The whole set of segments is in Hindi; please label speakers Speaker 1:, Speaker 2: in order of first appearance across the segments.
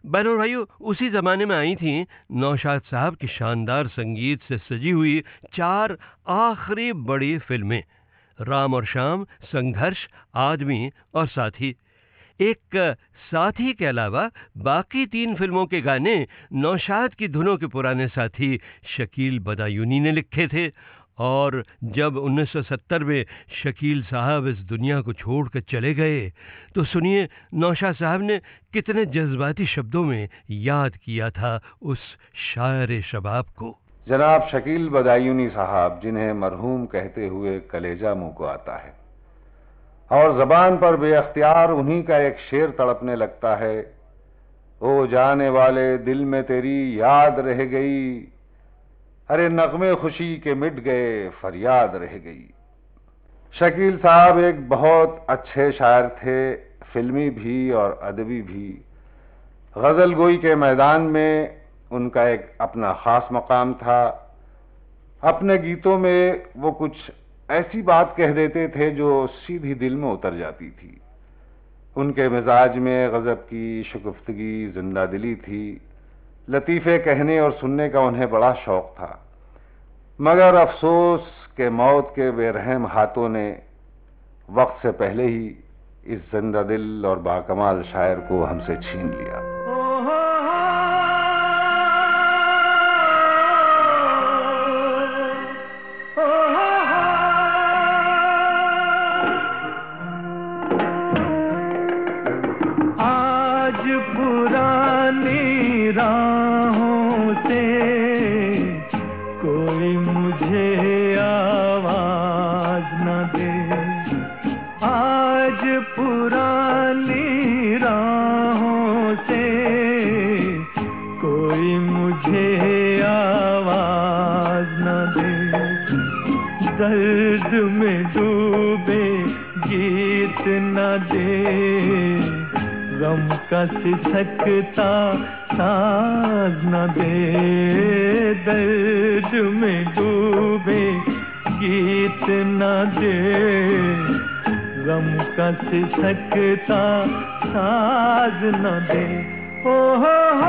Speaker 1: बहनों और भाइयों, उसी ज़माने में आई थीं नौशाद साहब की शानदार संगीत से सजी हुई 4 आखिरी बड़ी फ़िल्में, राम और श्याम, संघर्ष, आदमी और साथी। एक साथी के अलावा बाकी 3 फ़िल्मों के गाने नौशाद की धुनों के पुराने साथी शकील बदायूनी ने लिखे थे और जब 1970 में शकील साहब इस दुनिया को छोड़कर चले गए, तो सुनिए नौशाद साहब ने कितने जज़्बाती शब्दों में याद किया था उस शायर शबाब को।
Speaker 2: जनाब शकील बदायूनी साहब, जिन्हें मरहूम कहते हुए कलेजा मुंह को आता है और जबान पर बेअख्तियार उन्हीं का एक शेर तड़पने लगता है, ओ जाने वाले दिल में तेरी याद रह गई, अरे नगमे खुशी के मिट गए फरियाद रह गई। शकील साहब एक बहुत अच्छे शायर थे, फिल्मी भी और अदबी भी। गजल गोई के मैदान में उनका एक अपना खास मकाम था। अपने गीतों में वो कुछ ऐसी बात कह देते थे जो सीधी दिल में उतर जाती थी। उनके मिजाज में गजब की शगुफ्तगी, जिंदा दिली थी। लतीफ़े कहने और सुनने का उन्हें बड़ा शौक था, मगर अफसोस के मौत के बेरहम हाथों ने वक्त से पहले ही इस जिंदा दिल और बाकमाल शायर को हमसे छीन लिया।
Speaker 3: आज पुरानी राहों से कोई मुझे आवाज न दे, आज पुरानी राहों से कोई मुझे आवाज न दे। दर्द में डूबे गीत न दे, गम का सिसकता साज न दे। दर्द में डूबे गीत न दे, गम का सिसकता साज न दे। ओ हो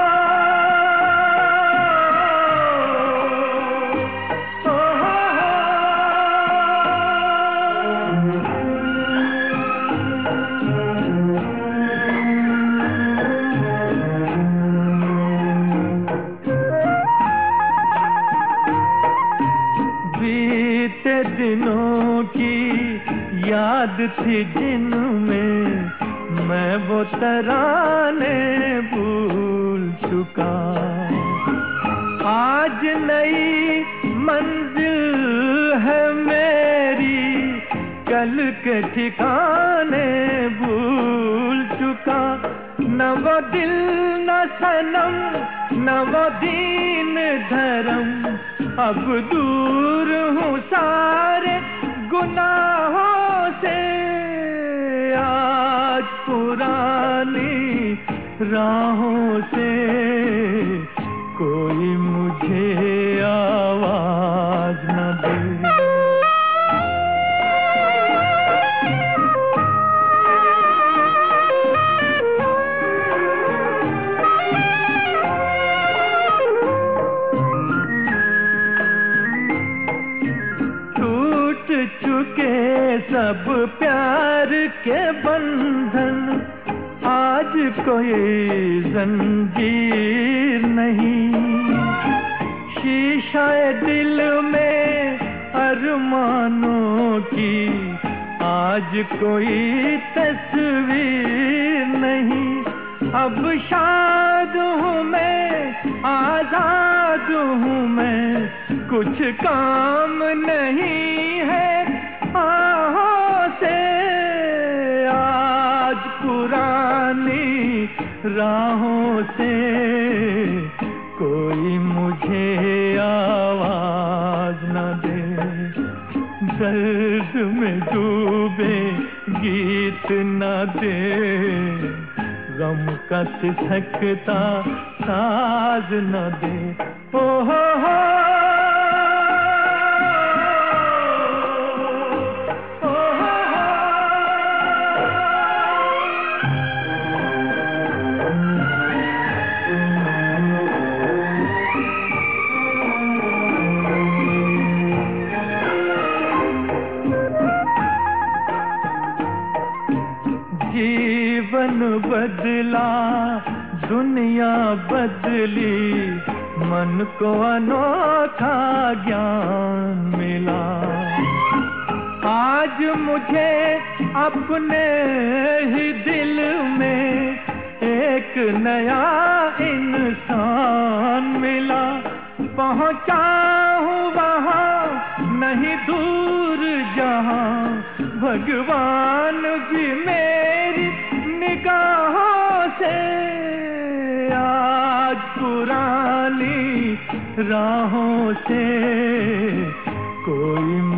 Speaker 3: दिनों की याद थी जिनमें मैं वो तराने भूल चुका। आज नई मंजिल है मेरी, कल के ठिकाने भूल चुका। न वो दिल न सनम, न वो दीन धर्म, अब दूर हूँ सारे गुनाहों से। आज पुरानी राहों से कोई मुझे आवाज न दे। चुके सब प्यार के बंधन, आज कोई जंजीर नहीं। शीशाए दिल में अरमानों की आज कोई तस्वीर नहीं। अब शाद हूँ मैं, आजाद हूँ मैं, कुछ काम नहीं है आहों से। आज पुरानी राहों से कोई मुझे आवाज न दे। दर्द में डूबे गीत न दे, गम का सिसकता साज न दे। ओ हो मिला, दुनिया बदली, मन को अनोखा ज्ञान मिला। आज मुझे अपने ही दिल में एक नया इंसान मिला। पहुंचा हूँ वहाँ नहीं दूर जहाँ, भगवान भी मेरी निगाहों से आज पुरानी राहों से कोई